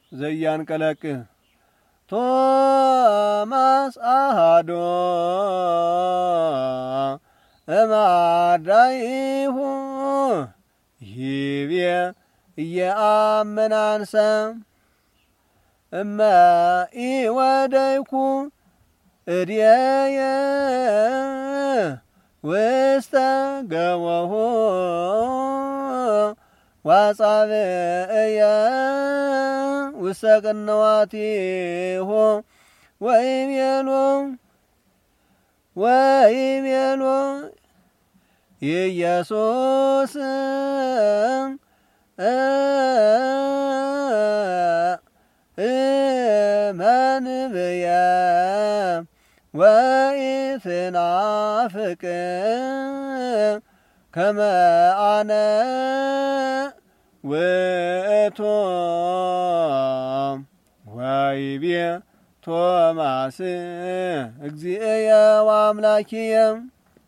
ዘያንቀለቅ ቶማስ አሃዶ እማዳይሁ ይቤ እየአመናንሰ እመ ኢወደይኩ እድየየ ውስተ ገወሁ ዋጻብእየ ውስተ ቅንዋቲሁ ወይቤሎ ኢየሱስ መንብየ ወኢትናፍቅ ከመ አነ ውእቱ ወይቤ ቶማስ እግዚእየ ወአምላኪየ